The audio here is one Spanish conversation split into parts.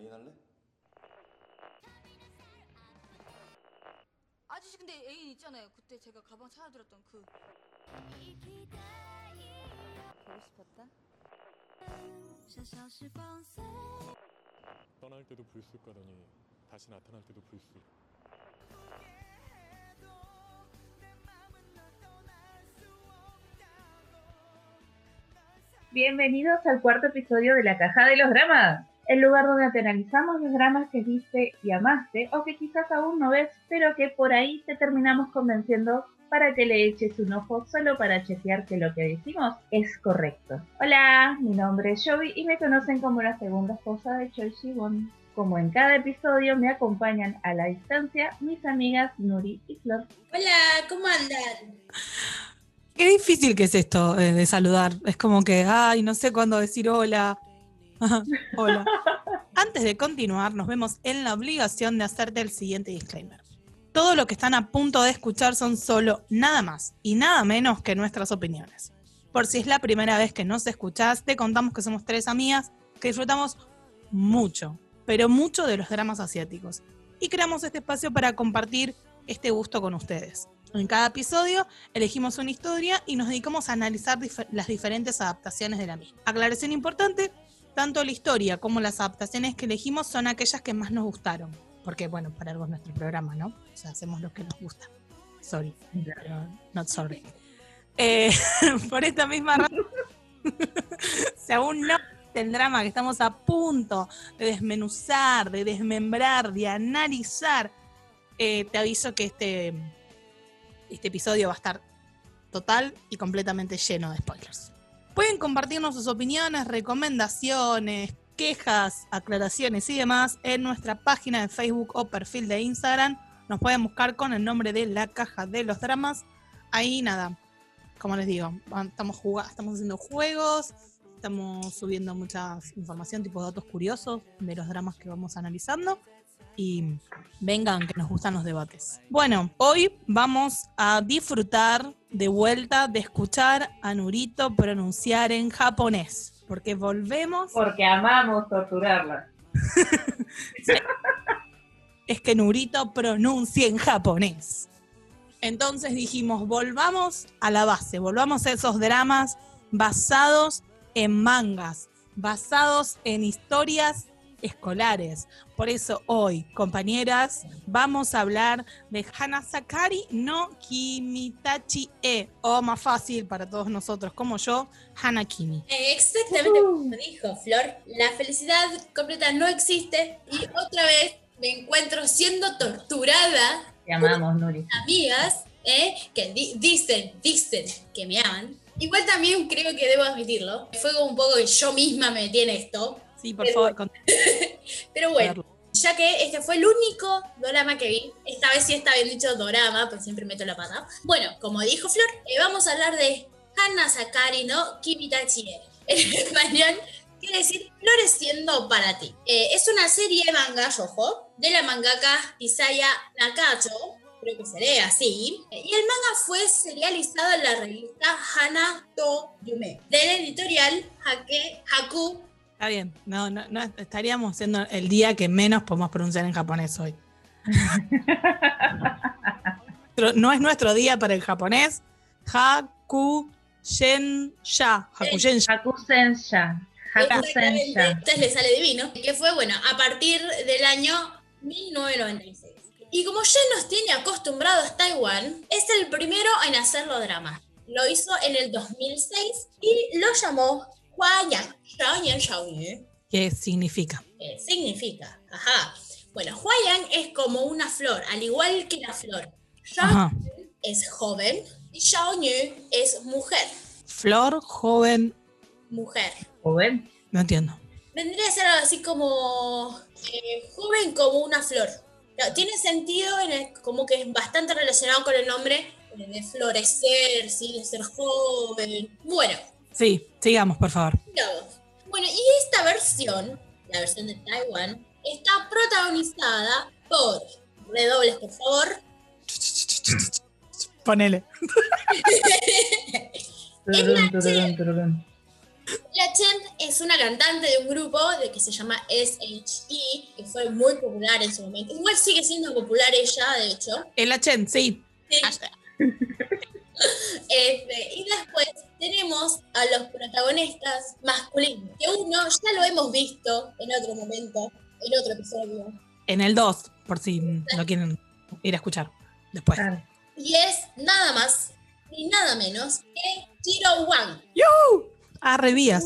고민할래? 아저씨 근데 애인 있잖아요. 그때 제가 가방 찾아드렸던 그. 보고 싶었다. 떠날 때도 불쑥 가더니 다시 나타날 때도 불쑥. Bienvenidos al cuarto episodio de La Caja de los Dramas, el lugar donde te analizamos los dramas que viste y amaste, o que quizás aún no ves, pero que por ahí te terminamos convenciendo para que le eches un ojo solo para chequear que lo que decimos es correcto. Hola, mi nombre es Jovi y me conocen como la segunda esposa de Choi Siwon. Como en cada episodio me acompañan a la distancia mis amigas Nuri y Flor. Hola, ¿cómo andan? Qué difícil que es esto de saludar. Es como que, ay, no sé cuándo decir hola. Hola. Antes de continuar, nos vemos en la obligación de hacerte el siguiente disclaimer. Todo lo que están a punto de escuchar son solo nada más y nada menos que nuestras opiniones. Por si es la primera vez que nos escuchás, te contamos que somos 3 amigas que disfrutamos mucho, pero mucho de los dramas asiáticos. Y creamos este espacio para compartir este gusto con ustedes. En cada episodio elegimos una historia y nos dedicamos a analizar las diferentes adaptaciones de la misma. Aclaración importante, tanto la historia como las adaptaciones que elegimos son aquellas que más nos gustaron. Porque, bueno, para algo es nuestro programa, ¿no? O sea, hacemos lo que nos gusta. Sorry, pero not sorry. Por esta misma razón, si aún no el drama que estamos a punto de desmenuzar, de desmembrar, de analizar, te aviso que este episodio va a estar total y completamente lleno de spoilers. Pueden compartirnos sus opiniones, recomendaciones, quejas, aclaraciones y demás en nuestra página de Facebook o perfil de Instagram. Nos pueden buscar con el nombre de La Caja de los Dramas. Ahí nada, como les digo, estamos haciendo juegos, estamos subiendo mucha información, tipo datos curiosos de los dramas que vamos analizando. Y vengan, que nos gustan los debates. Bueno, hoy vamos a disfrutar de vuelta de escuchar a Nurito pronunciar en japonés. Porque volvemos... Porque amamos torturarla. Es que Nurito pronuncia en japonés. Entonces dijimos, volvamos a la base, volvamos a esos dramas basados en mangas, basados en historias escolares. Por eso hoy, compañeras, vamos a hablar de Hanasakari no Kimitachi o más fácil para todos nosotros como yo, Hanakimi. Exactamente como dijo Flor, la felicidad completa no existe y otra vez me encuentro siendo torturada. Te amamos, Nuri. Amigas que dicen que me aman. Igual también creo que debo admitirlo. Fue como un poco que yo misma me metí en esto. Sí, por favor. Pero bueno, ya que este fue el único dorama que vi, esta vez sí está bien dicho dorama, pues siempre meto la pata. Bueno, como dijo Flor, vamos a hablar de Hanasakari no Kimitachi. En español quiere decir floreciendo para ti. Es una serie de manga, yojo, de la mangaka Isaya Nakacho, creo que se lee así, y el manga fue serializado en la revista Hana to Yume, de la editorial Haku. Está bien, no estaríamos siendo el día que menos podemos pronunciar en japonés hoy. No es nuestro día para el japonés. Hakusensha. Hakusensha. Exactamente, entonces le sale divino. Que fue, bueno, a partir del año 1996. Y como ya nos tiene acostumbrados Taiwán, es el primero en hacer los dramas. Lo hizo en el 2006 y lo llamó Huayan. ¿Qué significa? Significa, ajá. Bueno, Huayan es como una flor, al igual que la flor. Xiaoyu es joven y Xiaoyu es mujer. Flor, joven. Mujer. ¿Joven? No entiendo. Vendría a ser algo así como joven como una flor. Tiene sentido como que es bastante relacionado con el nombre de florecer, ¿sí? De ser joven. Bueno. Sí, sigamos, por favor. Sigamos. Bueno, y esta versión, la versión de Taiwán, está protagonizada por... Redobles, por favor. Ponele. La Chen es una cantante de un grupo que se llama SHE, que fue muy popular en su momento. Igual sigue siendo popular ella, de hecho. El Chen, sí. Sí. Y después tenemos a los protagonistas masculinos, que uno ya lo hemos visto en otro momento, en otro episodio. En el 2, por si lo quieren ir a escuchar después. Claro. Y es nada más ni nada menos que Jiro Wang. Revías.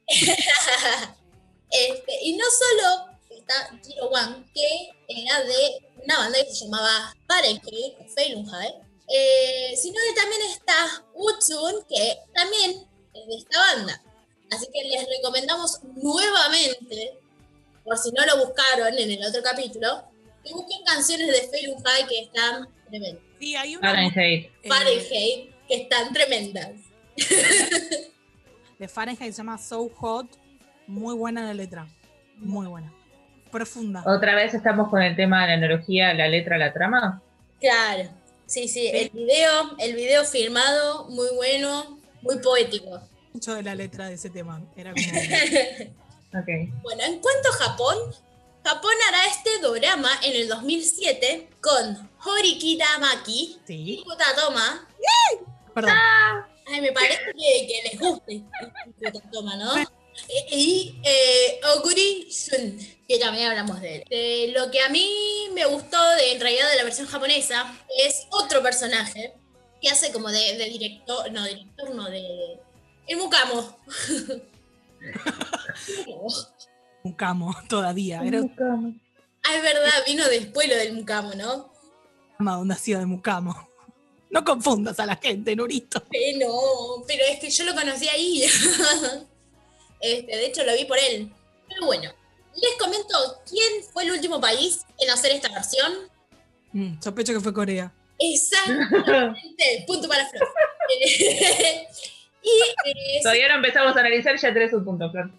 Y no solo está Jiro Wang, que era de una banda que se llamaba Fahrenheit o Fahrenheit, sino que también está Woo-chun, que también es de esta banda. Así que les recomendamos nuevamente, por si no lo buscaron en el otro capítulo, que busquen canciones de Fahrenheit que están tremendas. Sí, hay una Fahrenheit. Fahrenheit que están tremendas. de Fahrenheit se llama So Hot. Muy buena la letra. Muy buena. Profunda. Otra vez estamos con el tema de la analogía, la letra, la trama. Claro, sí, el video filmado, muy bueno, muy poético. Mucho de la letra de ese tema. Era como. Ok. Bueno, en cuanto a Japón, Japón hará este dorama en el 2007 con Horikita Maki Sí. y Kutatoma. Perdón. Ay, me parece que les guste Kutatoma, ¿no? Y Oguri Shun, que también hablamos de él. Lo que a mí me gustó en realidad de la versión japonesa es otro personaje que hace como de director, no, de... El Mukamo. Mukamo todavía. Era un Ah, es verdad, vino después lo del Mukamo, ¿no? programa donde hacía de Mukamo. No confundas a la gente, Nurito. No, pero es que yo lo conocí ahí. De hecho, lo vi por él. Pero bueno, les comento quién fue el último país en hacer esta versión. Sospecho que fue Corea. Exactamente, punto para Flor. Todavía no empezamos a analizar, ya tenés un punto, Flor.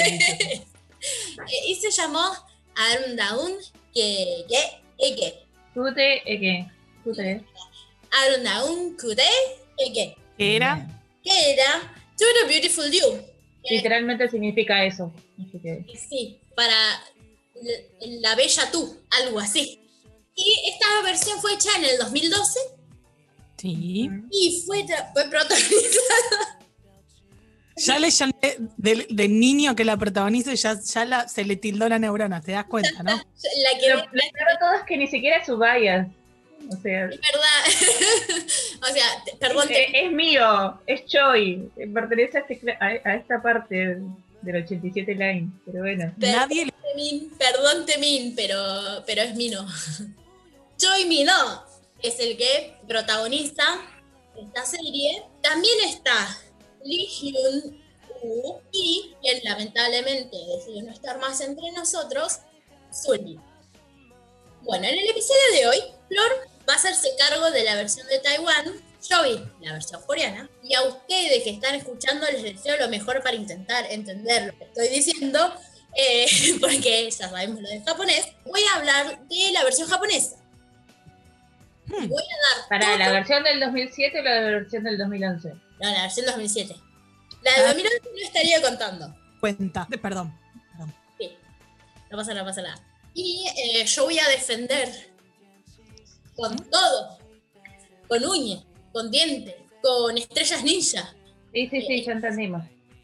Y se llamó Arundaun Keke. Tute, Eke. Tute. Arundaun Kude Keke. ¿Qué era? Que era To the Beautiful You. Literalmente significa eso. Así que... Sí, para la bella tú, algo así. Y esta versión fue hecha en el 2012 Sí. y fue protagonizada. Ya le llamé del niño que la protagoniza y ya se le tildó la neurona, te das cuenta, ¿no? La que Lo peor de todo es que ni siquiera es su bias. O sea, es verdad. O sea, perdón. es mío, es Choi. Pertenece a esta parte del 87 Line. Pero bueno. Nadie le... Perdón, Temin, pero es Mino. Choi Mino es el que protagoniza esta serie. También está Lee Hyun-woo y quien lamentablemente decidió no estar más entre nosotros, Sully. Bueno, en el episodio de hoy, Flor va a hacerse cargo de la versión de Taiwán, yo vi la versión coreana, y a ustedes que están escuchando les deseo lo mejor para intentar entender lo que estoy diciendo, porque ya sabemos lo de japonés. Voy a hablar de la versión japonesa. Voy a dar ¿Para la versión del 2007 o la versión del 2011? No, la versión 2007. La de 2011 no estaría contando. cuenta. Perdón. Sí, no pasa nada. Y yo voy a defender con todo, con uñas, con dientes, con estrellas ninja. Sí, ya entendimos.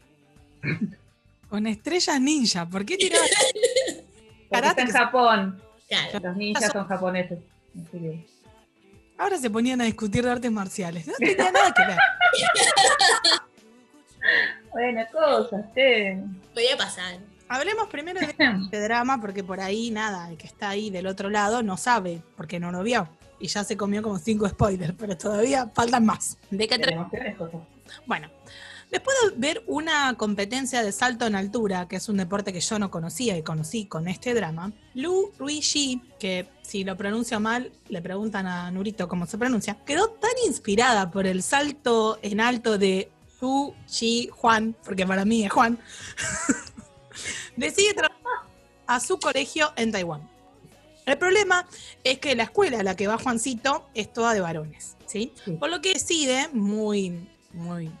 Con estrellas ninja. ¿Por qué tirabas? Porque está en Japón. Claro. Los ninjas son japoneses. Así que... Ahora se ponían a discutir de artes marciales. No tenía nada que ver. Buena cosa, sí. Podía pasar. Hablemos primero de este drama, porque por ahí nada, el que está ahí del otro lado no sabe, porque no lo vio. Y ya se comió como 5 spoilers, pero todavía faltan más. ¿De qué Tenemos peores cosas. Bueno, después de ver una competencia de salto en altura, que es un deporte que yo no conocía y conocí con este drama, Lu Ruishi, que si lo pronuncio mal, le preguntan a Nurito cómo se pronuncia, quedó tan inspirada por el salto en alto de Su Shi Juan, porque para mí es Juan, decide trabajar a su colegio en Taiwán. El problema es que la escuela a la que va Juancito es toda de varones, ¿sí? Sí. Por lo que decide, muy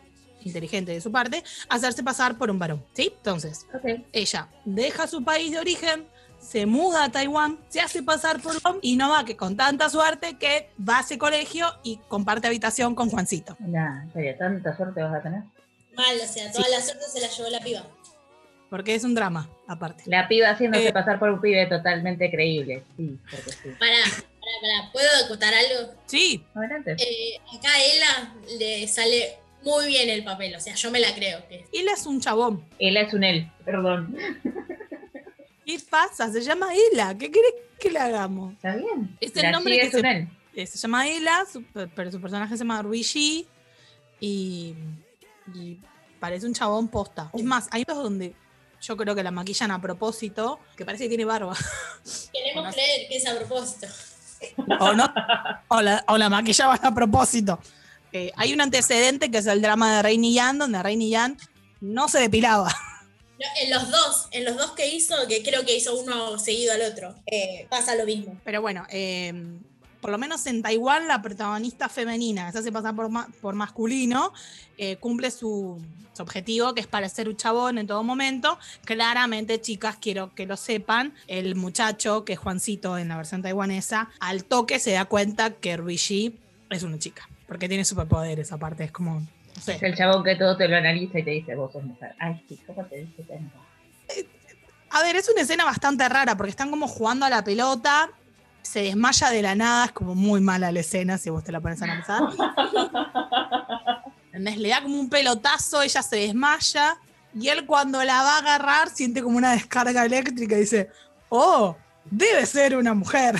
inteligente de su parte, hacerse pasar por un varón, ¿sí? Entonces, Ok. ella deja su país de origen, se muda a Taiwán, se hace pasar por un y no va que con tanta suerte que va a ese colegio y comparte habitación con Juancito. Nah, en serio, tanta suerte vas a tener. Mal, o sea, toda la suerte se la llevó la piba. Porque es un drama, aparte. La piba haciéndose pasar por un pibe totalmente creíble. Sí, porque sí. Pará. ¿Puedo acotar algo? Sí, Adelante. Acá a Ella le sale muy bien el papel, o sea, yo me la creo. Que él es un chabón. Él es un él, perdón. ¿Qué pasa? Se llama Ela. ¿Qué querés que le hagamos? Está bien. Es el La nombre chica que es un él. se llama Ela, pero su personaje se llama Ruishi y parece un chabón posta. Es más, hay otros donde yo creo que la maquillan a propósito, que parece que tiene barba. queremos creer que es a propósito. O no, o la maquillaban a propósito. Hay un antecedente que es el drama de Rainy Yan, donde Rainy Yan no se depilaba. No, en los dos que hizo, que creo que hizo uno seguido al otro, pasa lo mismo. Pero bueno, por lo menos en Taiwán la protagonista femenina que se hace pasar por masculino cumple su objetivo, que es parecer un chabón en todo momento. Claramente, chicas, quiero que lo sepan, el muchacho, que es Juancito en la versión taiwanesa, al toque se da cuenta que Ruishi es una chica, porque tiene superpoderes aparte, es como, no sé. Es el chabón que todo te lo analiza y te dice, vos sos mujer. Ay, sí, ¿cómo te dice tanto? A ver, es una escena bastante rara, porque están como jugando a la pelota, se desmaya de la nada, es como muy mala la escena si vos te la pones a analizar. ¿Entendés? Le da como un pelotazo, ella se desmaya, y él cuando la va a agarrar siente como una descarga eléctrica y dice, oh, debe ser una mujer.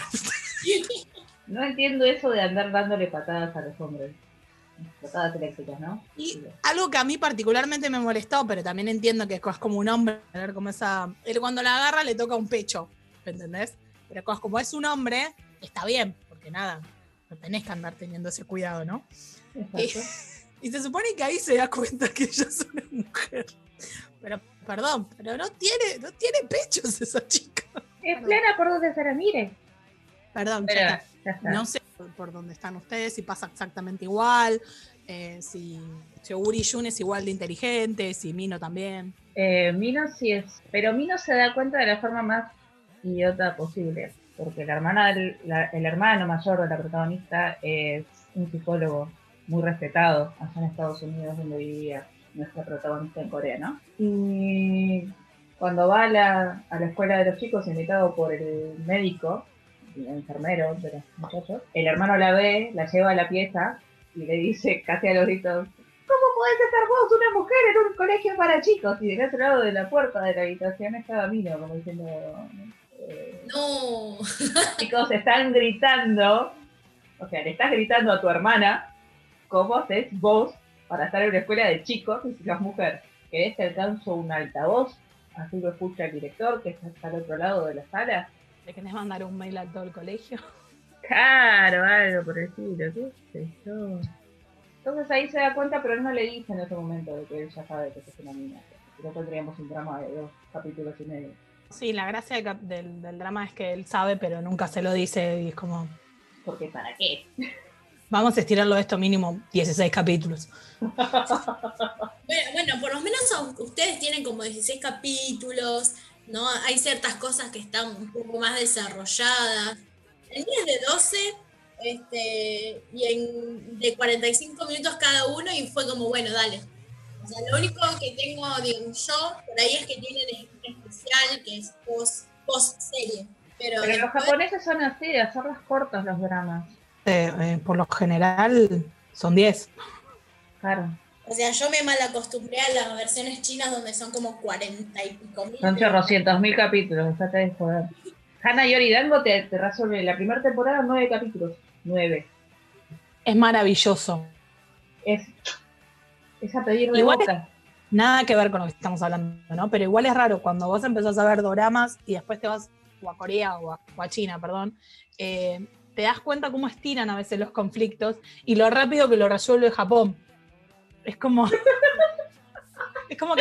No entiendo eso de andar dándole patadas a los hombres. Patadas eléctricas, ¿no? Y Sí. algo que a mí particularmente me molestó, pero también entiendo que es como un hombre, tener como esa... Él cuando la agarra le toca un pecho, ¿entendés? Pero como es un hombre, está bien, porque nada, no tenés que andar teniendo ese cuidado, ¿no? Exacto. Y se supone que ahí se da cuenta que ella es una mujer. Pero, perdón, pero no tiene pechos esa chica. Es plena por donde se la mire. Perdón, Pero, ya está. ya está. No sé por dónde están ustedes, si pasa exactamente igual, si Uri Jun es igual de inteligente, si Mino también. Mino sí es, pero Mino se da cuenta de la forma más idiota posible, porque la hermana el hermano mayor de la protagonista es un psicólogo muy respetado allá en Estados Unidos, donde vivía nuestra protagonista en Corea, ¿no? Y cuando va a la escuela de los chicos, invitado por el médico, el enfermero de los muchachos, el hermano la ve, la lleva a la pieza y le dice casi a los gritos, ¿cómo podés estar vos, una mujer, en un colegio para chicos? Y del otro lado de la puerta de la habitación estaba Mino, como diciendo... No. Chicos, están gritando, o sea, le estás gritando a tu hermana, ¿cómo haces vos para estar en una escuela de chicos y si sos mujer? ¿Querés que alcanzo un altavoz? Así lo escucha el director, que está al otro lado de la sala. ¿Le querés mandar un mail a todo el colegio? Claro, algo por el estilo, qué sé yo. Entonces ahí se da cuenta, pero él no le dice en ese momento de que él ya sabe que es una mina. Si no tendríamos un drama de 2 capítulos y medio. Sí, la gracia del drama es que él sabe, pero nunca se lo dice y es como, Porque ¿para qué? vamos a estirarlo esto mínimo 16 capítulos. Bueno, por lo menos ustedes tienen como 16 capítulos, ¿no? Hay ciertas cosas que están un poco más desarrolladas. El mío es de 12, y de 45 minutos cada uno, y fue como, bueno, dale. O sea, lo único que tengo, digo, yo, por ahí es que tienen un especial que es post-serie. Pero Pero los después- japoneses son así, de hacerlos cortos los dramas. Por lo general son 10. Claro. o sea, yo me mal acostumbré a las versiones chinas donde son como 40 y pico mil. Son chorrocientos mil capítulos, dejate de joder. Hana Yori Dango te resuelve la primera temporada 9 capítulos. 9. Es maravilloso. Es a pedir de Igual boca. Nada que ver con lo que estamos hablando, ¿no? Pero igual es raro cuando vos empezás a ver doramas y después te vas o a Corea o a China, perdón, te das cuenta cómo estiran a veces los conflictos y lo rápido que lo resuelve Japón. Es como... es como que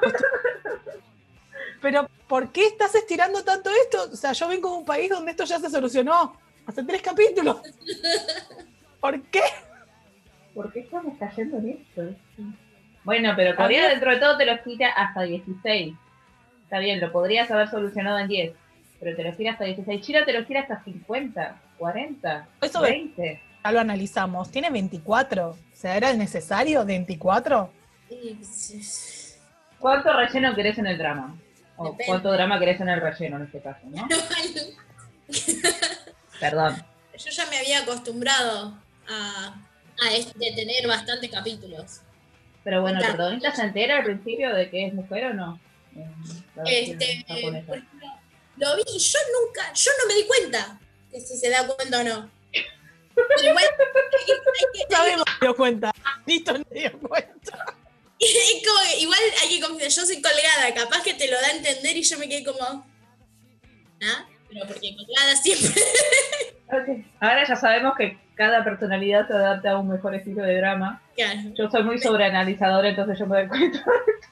pero, ¿por qué estás estirando tanto esto? O sea, yo vengo de un país donde esto ya se solucionó hace 3 capítulos. ¿Por qué? ¿Por qué estamos cayendo en esto? Bueno, pero Corea dentro de todo te los tira hasta 16. Está bien, lo podrías haber solucionado en 10, pero te los tira hasta 16. China te los tira hasta 50, 40, Eso 20. Ya lo analizamos. Tiene 24. O sea, ¿era necesario 24? ¿Cuánto relleno querés en el drama? O Depende. cuánto drama querés en el relleno en este caso, ¿no? Perdón. Yo ya me había acostumbrado a tener bastantes capítulos. Pero bueno, ¿el Claro. protagonista se entera al principio de que es mujer o no? La versión japonesa. Por ejemplo, lo vi y yo no me di cuenta de si se da cuenta o no. Pero igual, Sabemos que dio cuenta. Listo, no dio cuenta. es como que igual hay que confiar, yo soy colgada, capaz que te lo da a entender y yo me quedé como, ¿ah? Pero porque colgada siempre. Ok. Ahora ya sabemos que cada personalidad se adapta a un mejor estilo de drama. Claro. Yo soy muy sobreanalizadora, entonces yo me doy cuenta.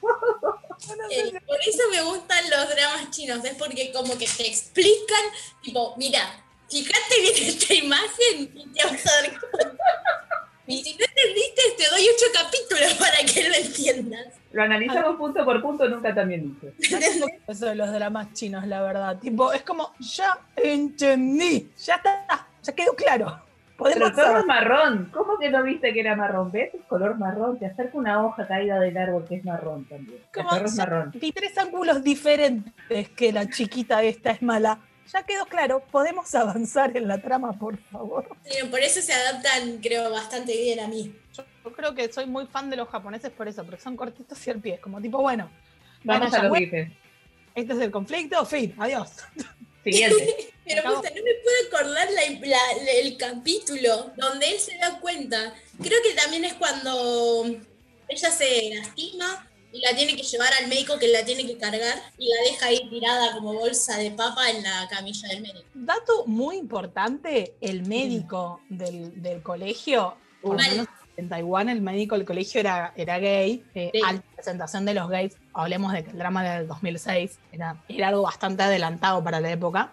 Por eso me gustan los dramas chinos, es porque como que te explican, tipo, mira, fíjate bien esta imagen y te vas a dar cuenta. Y si no entendiste, te doy 8 capítulos para que lo entiendas. Lo analizamos punto por punto, nunca también dice. Eso de los dramas chinos, la verdad. Tipo, es como, ya entendí. Ya está. Ya quedó claro. Pero Podemos el perro saber. es marrón. ¿Cómo que no viste que era marrón? ¿Ves? Es color marrón. Te acerca una hoja caída del árbol que es marrón también. El Como, perro es ya marrón. vi 3 ángulos diferentes que la chiquita esta es mala. Ya quedó claro. Podemos avanzar en la trama, por favor. Sí, por eso se adaptan, creo, bastante bien a mí. Yo creo que soy muy fan de los japoneses por eso, porque son cortitos y al pie. Como tipo, bueno, Vamos ya a los fue. bifes. Este es el conflicto, fin, adiós. Siguiente. Pero Acabo. puta, no me puedo acordar el capítulo donde él se da cuenta. Creo que también es cuando ella se lastima y la tiene que llevar al médico que la tiene que cargar y la deja ahí tirada como bolsa de papa en la camilla del médico. Dato muy importante, el médico del colegio, por lo Mal. menos en Taiwán el médico del colegio era gay, Sí. alta presentación de los gays, hablemos de que el drama del 2006 era algo bastante adelantado para la época.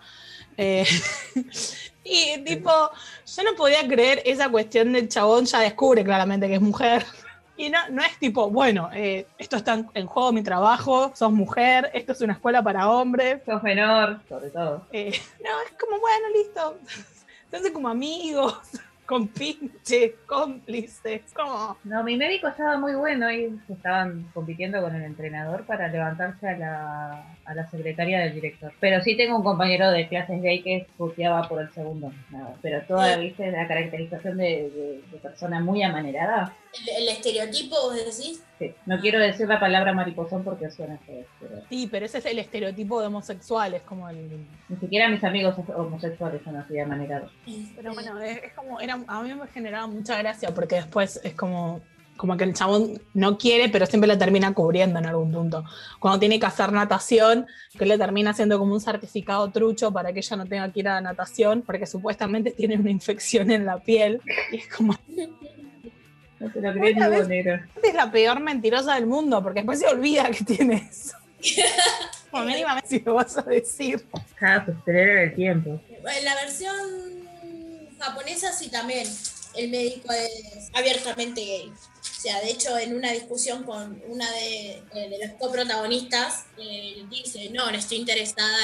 Y tipo, yo no podía creer esa cuestión del chabón, ya descubre claramente que es mujer. Y no es tipo, bueno, esto está en juego mi trabajo, sos mujer, esto es una escuela para hombres. Sos menor, sobre todo. No, es como, bueno, listo. Se hacen como amigos, compinches, cómplices, como... No, mi médico estaba muy bueno y estaban compitiendo con el entrenador para levantarse a la secretaria del director. Pero sí tengo un compañero de clases gay que puteaba por el segundo. Nada. Pero toda, viste, la caracterización de persona muy amanerada. El estereotipo, vos decís. Sí. No quiero decir la palabra mariposón porque suena feo, pero Sí, pero ese es el estereotipo de homosexuales, como el... ni siquiera mis amigos homosexuales son así de amanerados. Pero bueno, es como, a mí me generaba mucha gracia porque después es como que el chabón no quiere, pero siempre la termina cubriendo en algún punto. Cuando tiene que hacer natación, que le termina haciendo como un certificado trucho para que ella no tenga que ir a natación, porque supuestamente tiene una infección en la piel. Y es como, No te lo crees ni Una vez- vos, negro. es la peor mentirosa del mundo, porque después se olvida que tiene eso. Como mínimamente si lo vas a decir. Cada sostener el tiempo. En la versión japonesa sí también el médico es abiertamente gay. O sea, de hecho, en una discusión con una de los coprotagonistas, dice, no estoy interesado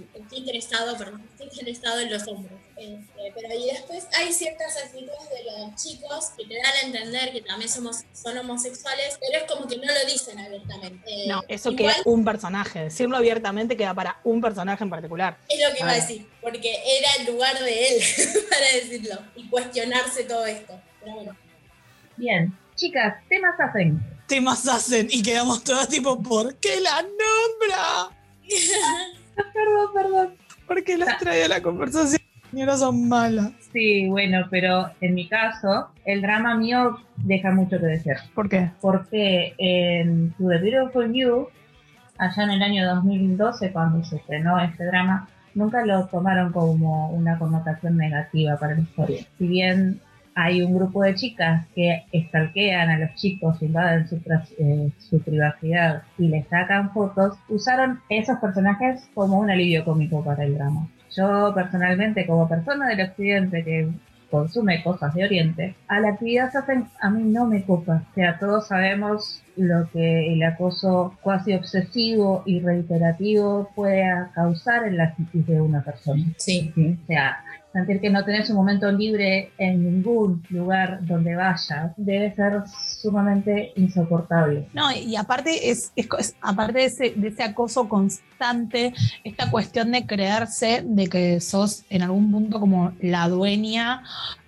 en los hombres. Pero y después hay ciertas actitudes de los chicos que te dan a entender que también son homosexuales, pero es como que no lo dicen abiertamente. No, eso Igual queda un personaje. Decirlo abiertamente queda para un personaje en particular. es lo que iba a decir, porque era el lugar de él para decirlo y cuestionarse todo esto. Pero bueno. Bien. Chicas, temas hacen. Temas hacen y quedamos todos tipo, ¿por qué la nombra? Perdón. ¿Por qué las trae a la conversación? Y ahora son malas. Sí, bueno, pero en mi caso, el drama mío deja mucho que desear. ¿Por qué? Porque en To the Beautiful You, allá en el año 2012, cuando se estrenó este drama, nunca lo tomaron como una connotación negativa para la historia. Si bien hay un grupo de chicas que stalkean a los chicos, invaden su privacidad y les sacan fotos, usaron esos personajes como un alivio cómico para el drama. Yo personalmente, como persona del occidente que consume cosas de Oriente, a la actividad sasen a mí no me copa. O sea, todos sabemos lo que el acoso cuasi obsesivo y reiterativo puede causar en la psiquis de una persona. Sí. ¿Sí? O sea, sentir que no tenés un momento libre en ningún lugar donde vayas debe ser sumamente insoportable. No, y aparte aparte de ese acoso constante, esta cuestión de creerse de que sos en algún punto como la dueña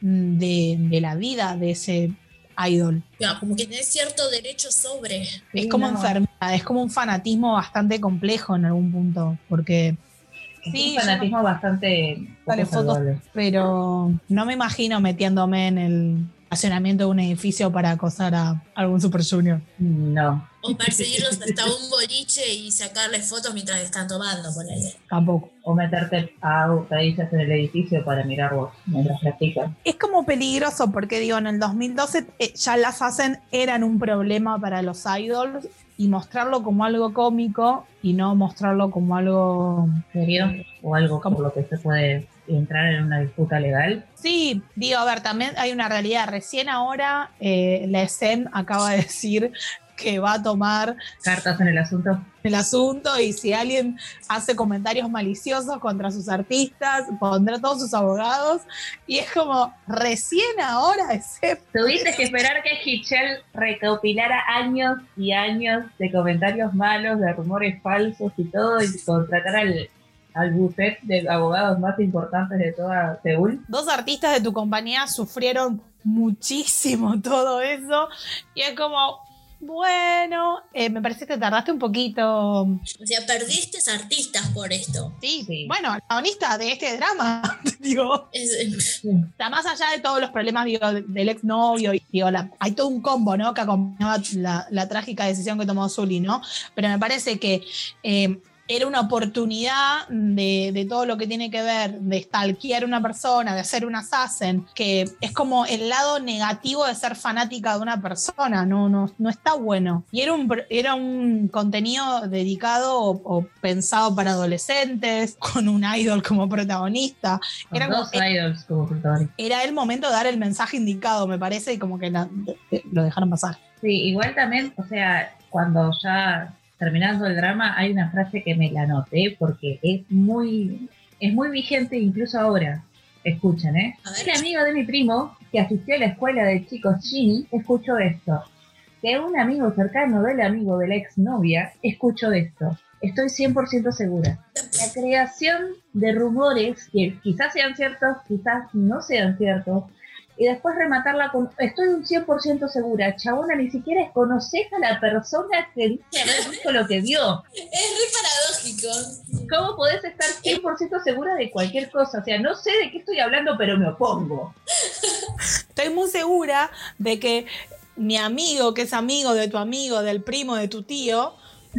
de la vida de ese idol. Ya, como que tenés cierto derecho sobre. Es como no. enfermedad, es como un fanatismo bastante complejo en algún punto, porque Es sí, un fanatismo bastante Dale, poco fotos. saludable. pero no me imagino metiéndome en el estacionamiento de un edificio para acosar a algún Super Junior. No. O perseguirlos hasta un boliche y sacarles fotos mientras están tomando, por ahí. Tampoco. O meterte a países en el edificio para mirarlos mientras practican. Es como peligroso porque digo, en el 2012 ya las hacen, eran un problema para los idols y mostrarlo como algo cómico y no mostrarlo como algo... ¿Serio? O algo ¿Cómo? por lo que se puede entrar en una disputa legal. Sí, digo, a ver, también hay una realidad. Recién ahora la ESEM acaba de decir que va a tomar Cartas en el asunto. el asunto y si alguien hace comentarios maliciosos contra sus artistas, pondrá todos sus abogados y es como, recién ahora ESEM. Tuviste que esperar que Hichel recopilara años y años de comentarios malos, de rumores falsos y todo, y contratar al buffet de abogados más importantes de toda Seúl. 2 artistas de tu compañía sufrieron muchísimo todo eso y es como, bueno, me parece que tardaste un poquito. O sea, perdiste artistas por esto. Sí, Sí. bueno, el protagonista de este drama, digo, está más allá de todos los problemas digo, del exnovio, y digo, hay todo un combo, ¿no? Que acompañaba la trágica decisión que tomó Zully, ¿no? Pero me parece que era una oportunidad de todo lo que tiene que ver, de stalkear a una persona, de hacer un assassin, que es como el lado negativo de ser fanática de una persona, no está bueno. Y era un contenido dedicado o pensado para adolescentes, con un idol como protagonista. Con Era como- 2 idols como protagonistas. Era el momento de dar el mensaje indicado, me parece, y como que lo dejaron pasar. Sí, igual también, o sea, cuando ya terminando el drama, hay una frase que me la anoté porque es muy vigente incluso ahora. Escuchen, ¿eh? A ver. El amigo de mi primo, que asistió a la escuela de chicos Ginny, escuchó esto. Que un amigo cercano del amigo de la exnovia escuchó esto. Estoy 100% segura. La creación de rumores que quizás sean ciertos, quizás no sean ciertos, y después rematarla con estoy un 100% segura. Chabona, ni siquiera conoces a la persona que dice haber visto lo que vio. Es re paradójico. ¿Cómo podés estar 100% segura de cualquier cosa? O sea, no sé de qué estoy hablando, pero me opongo. Estoy muy segura de que mi amigo, que es amigo de tu amigo, del primo de tu tío,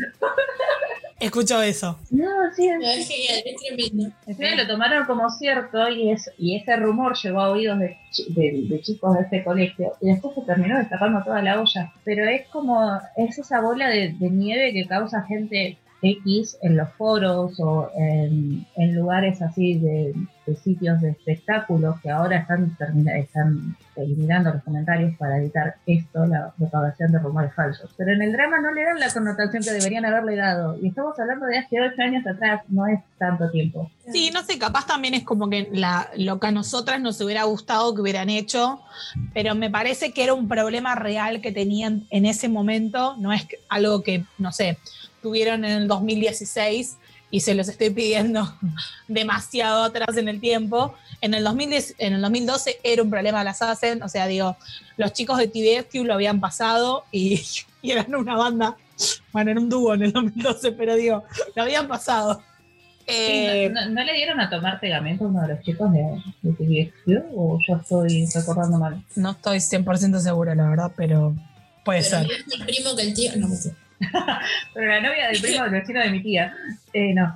escuchó eso. No, sí, No, es genial, es tremendo. encima lo tomaron como cierto y ese rumor llegó a oídos de chicos de ese colegio y después se terminó destapando toda la olla. Pero es esa bola de nieve que causa gente X en los foros o en lugares así de sitios de espectáculos que ahora están eliminando los comentarios para evitar esto, la propagación de rumores falsos. Pero en el drama no le dan la connotación que deberían haberle dado. Y estamos hablando de hace 8 años atrás, no es tanto tiempo. Sí, no sé, capaz también es como que lo que a nosotras nos hubiera gustado que hubieran hecho, pero me parece que era un problema real que tenían en ese momento, no es algo que, no sé, tuvieron en el 2016 y se los estoy pidiendo demasiado atrás en el tiempo. En el 2012 era un problema de las hacen, o sea, digo, los chicos de TVSQ lo habían pasado y eran una banda, bueno, era un dúo en el 2012, pero digo, lo habían pasado. Sí, ¿no le dieron a tomar pegamento a uno de los chicos de TVXQ o yo estoy recordando mal? No estoy 100% segura, la verdad, pero puede Pero ser. es el primo que el tío. No, mentira. Pero la novia del primo del vecino de mi tía, no.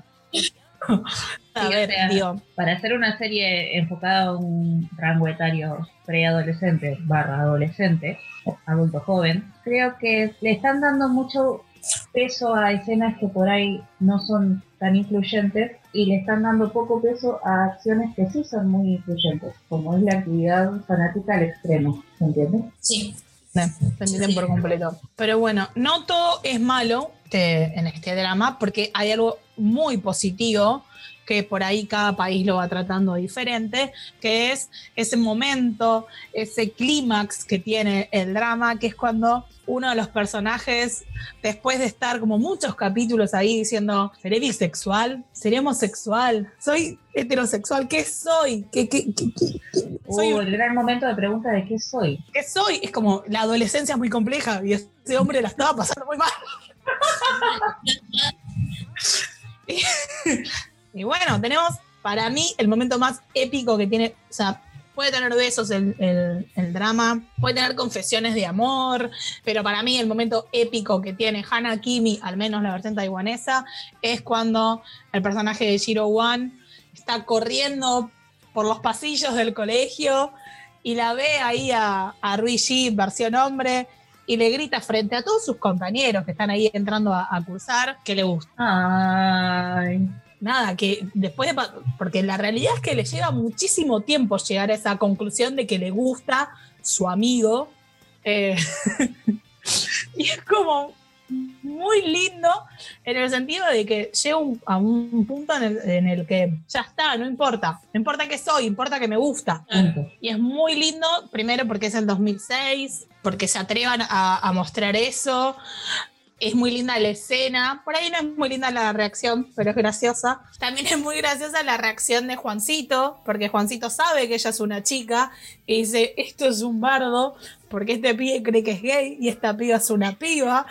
A Sí, ver, o sea, digo, para hacer una serie enfocada a un rango etario preadolescente / adolescente, adulto joven, creo que le están dando mucho peso a escenas que por ahí no son tan influyentes y le están dando poco peso a acciones que sí son muy influyentes, como es la actividad fanática al extremo, ¿se entiende? Sí. Se entienden por completo. Pero bueno, no todo es malo en este drama, porque hay algo muy positivo que por ahí cada país lo va tratando diferente, que es ese momento, ese clímax que tiene el drama, que es cuando uno de los personajes, después de estar como muchos capítulos ahí diciendo, ¿seré bisexual? ¿Seré homosexual? ¿Soy heterosexual? ¿Qué soy? Soy El gran momento de pregunta de qué soy. ¿Qué soy? Es como, la adolescencia es muy compleja y ese hombre la estaba pasando muy mal. Y bueno, tenemos para mí el momento más épico que tiene, o sea, puede tener besos el drama, puede tener confesiones de amor, pero para mí el momento épico que tiene Hana Kimi, al menos la versión taiwanesa, es cuando el personaje de Shiro Wan está corriendo por los pasillos del colegio y la ve ahí a Ruiji, versión hombre, y le grita frente a todos sus compañeros que están ahí entrando a cursar que le gusta. Ay. Nada, que después de... Porque la realidad es que le lleva muchísimo tiempo llegar a esa conclusión de que le gusta su amigo. Y es como muy lindo en el sentido de que llega a un punto en el que ya está, no importa qué soy, importa que me gusta. Y es muy lindo, primero porque es el 2006, porque se atrevan a mostrar eso. Es muy linda la escena, por ahí no es muy linda la reacción, pero es graciosa. También es muy graciosa la reacción de Juancito, porque Juancito sabe que ella es una chica y dice, esto es un bardo, porque este pibe cree que es gay y esta piba es una piba.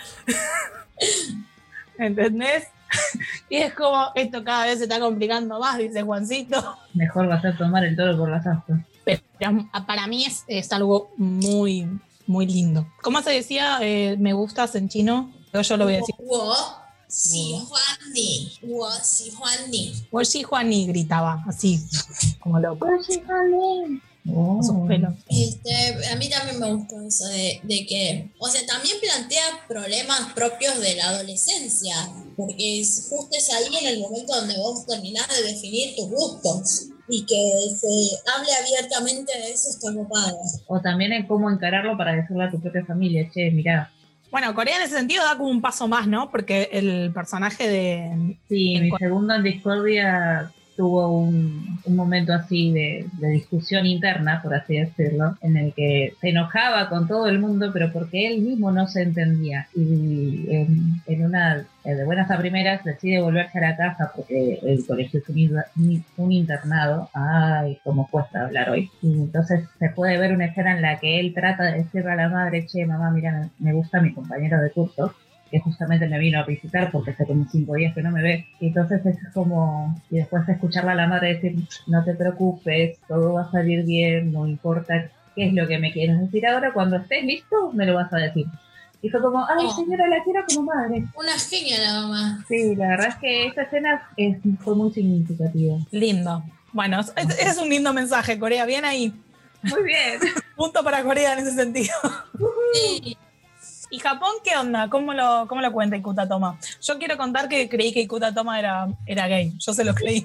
¿Entendés? Y es como, esto cada vez se está complicando más, dice Juancito. Mejor va a ser tomar el toro por las astas. Pero para mí es algo muy, muy lindo. ¿Cómo se decía me gustas en chino? Yo lo voy a decir. Wo xi huan ni. Wo xi huan ni. Wo xi huan ni gritaba, así, como loco. Con sus pelos. A mí también me gustó eso de que, o sea, también plantea problemas propios de la adolescencia, porque justo es ahí en el momento donde vos terminás de definir tus gustos. Y que se hable abiertamente de eso está ocupado. O también en cómo encararlo para decirle a tu propia familia, che, mirá. Bueno, Corea en ese sentido da como un paso más, ¿no? Porque el personaje de... Sí, mi segundo en Discordia tuvo un momento así de discusión interna, por así decirlo, en el que se enojaba con todo el mundo, pero porque él mismo no se entendía. Y en una, de buenas a primeras, decide volverse a la casa porque el colegio es un internado. Ay, cómo cuesta hablar hoy. Y entonces se puede ver una escena en la que él trata de decirle a la madre, che, mamá, mira, me gusta mi compañero de curso, que justamente me vino a visitar porque hace como 5 días que no me ve. Y entonces es como... Y después escucharla a la madre decir, no te preocupes, todo va a salir bien, no importa qué es lo que me quieres decir ahora, cuando estés listo me lo vas a decir. Y fue como, ay señora, la quiero como madre. Una genia la mamá. Sí, la verdad es que esta escena fue muy significativa. Lindo. Bueno, ese es un lindo mensaje, Corea, bien ahí. Muy bien. Punto para Corea en ese sentido. Sí. ¿Y Japón qué onda? ¿Cómo lo cuenta Ikuta Toma? Yo quiero contar que creí que Ikuta Toma era gay. Yo se lo creí.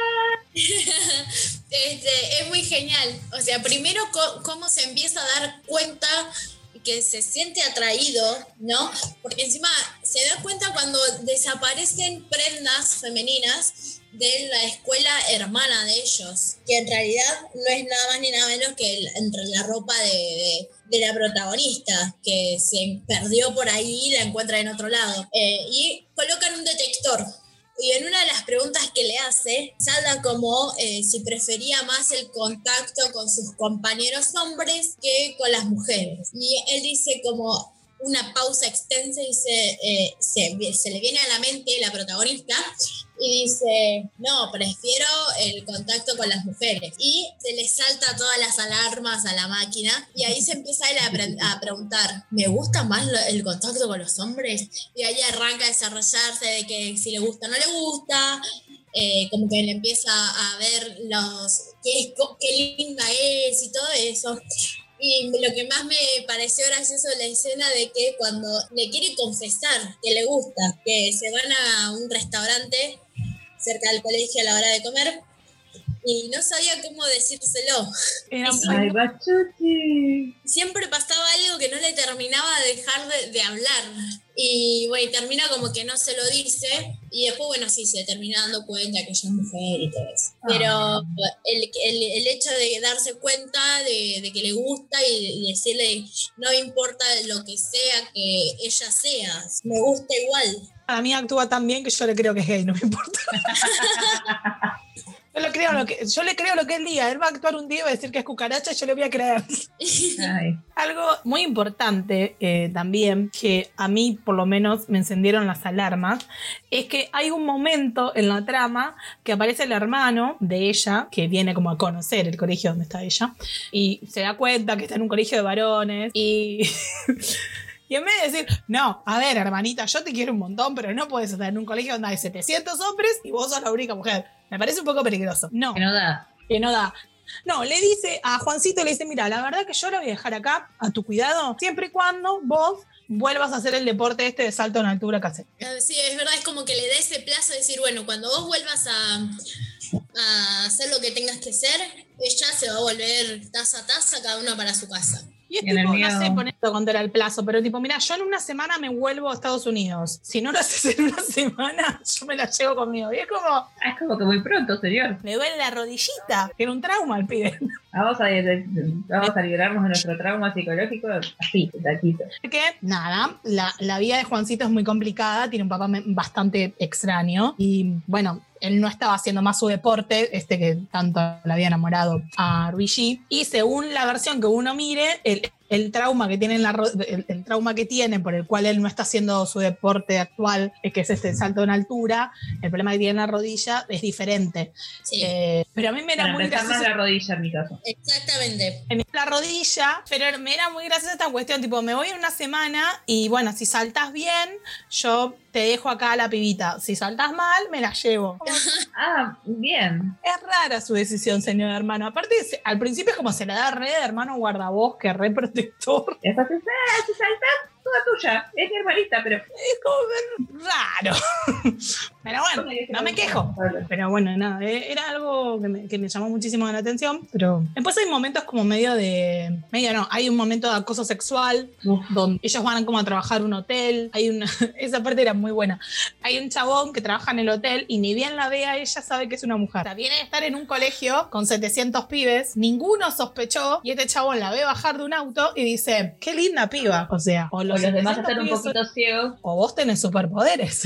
Es muy genial. O sea, primero cómo se empieza a dar cuenta que se siente atraído, ¿no? Porque encima se da cuenta cuando desaparecen prendas femeninas de la escuela hermana de ellos, que en realidad no es nada más ni nada menos que entre la ropa de la protagonista, que se perdió por ahí y la encuentra en otro lado. Y colocan un detector. Y en una de las preguntas que le hace, salta como si prefería más el contacto con sus compañeros hombres que con las mujeres. Y él dice como una pausa extensa y se le viene a la mente la protagonista y dice, no, prefiero el contacto con las mujeres. Y se le salta todas las alarmas a la máquina y ahí se empieza él a preguntar, ¿me gusta más el contacto con los hombres? Y ahí arranca a desarrollarse de que si le gusta o no le gusta, como que le empieza a ver qué linda es y todo eso. Y lo que más me pareció gracioso la escena de que cuando le quiere confesar que le gusta, que se van a un restaurante cerca del colegio a la hora de comer y no sabía cómo decírselo. Era Ay, Bachuchi. Siempre pasaba algo que no le terminaba de dejar de hablar. Y bueno, y termina como que no se lo dice. Y después, bueno, sí, se termina dando cuenta que ella es mujer y todo eso. Pero el hecho de darse cuenta de que le gusta y decirle, no me importa lo que sea que ella sea, me gusta igual. A mí actúa tan bien que yo le creo que es gay, no me importa. Yo le creo lo que él diga. Él va a actuar un día y va a decir que es cucaracha y yo le voy a creer. Ay. Algo muy importante también, que a mí por lo menos me encendieron las alarmas, es que hay un momento en la trama que aparece el hermano de ella, que viene como a conocer el colegio donde está ella, y se da cuenta que está en un colegio de varones y... Y en vez de decir, no, a ver, hermanita, yo te quiero un montón, pero no puedes estar en un colegio donde hay 700 hombres y vos sos la única mujer. Me parece un poco peligroso. No, Que no da. que no da. No, le dice a Juancito, le dice, mira, la verdad que yo la voy a dejar acá, a tu cuidado, siempre y cuando vos vuelvas a hacer el deporte este de salto en altura que haces. Sí, es verdad, es como que le da ese plazo de decir, bueno, cuando vos vuelvas a hacer lo que tengas que hacer, ella se va a volver taza a taza, cada uno para su casa. Y es Y en el tipo, mío- no sé poner cuánto era el plazo, pero tipo, mira, yo en una semana me vuelvo a Estados Unidos. Si no lo haces en una semana, yo me la llevo conmigo. Y es como, Es como que muy pronto, señor. me duele la rodillita. Tiene un trauma el pibe. Vamos a liberarnos de nuestro trauma psicológico así, taquito. Que, nada, la vida de Juancito es muy complicada, tiene un papá bastante extraño y, bueno, él no estaba haciendo más su deporte, que tanto le había enamorado a Ruigi. Y según la versión que uno mire, el trauma que tiene el trauma que tiene por el cual él no está haciendo su deporte actual, que es este salto en altura, el problema que tiene en la rodilla es diferente. Sí, Pero a mí me era Para muy empezar más gracioso la rodilla en mi caso. exactamente. en la rodilla, pero me era muy graciosa esta cuestión, tipo, me voy en una semana y bueno, si saltás bien, yo te dejo acá a la pibita. Si saltás mal, me la llevo. Ah, bien. Es rara su decisión, señor hermano. Aparte, al principio es como se la da re de hermano guardabosque, re protector. Y después dices, si saltás, toda tuya. Es mi hermanita, pero... Es como raro. Pero bueno, no me quejo. Pero bueno, nada, era algo que me llamó muchísimo la atención. Pero después hay momentos como hay un momento de acoso sexual Uf. donde ellos van como a trabajar un hotel. Esa parte era muy buena. Hay un chabón que trabaja en el hotel y ni bien la vea, ella sabe que es una mujer. O sea, viene de estar en un colegio con 700 pibes, ninguno sospechó y este chabón la ve bajar de un auto y dice, qué linda piba. O sea, O los demás 700 están un pibes poquito ciegos. o vos tenés superpoderes.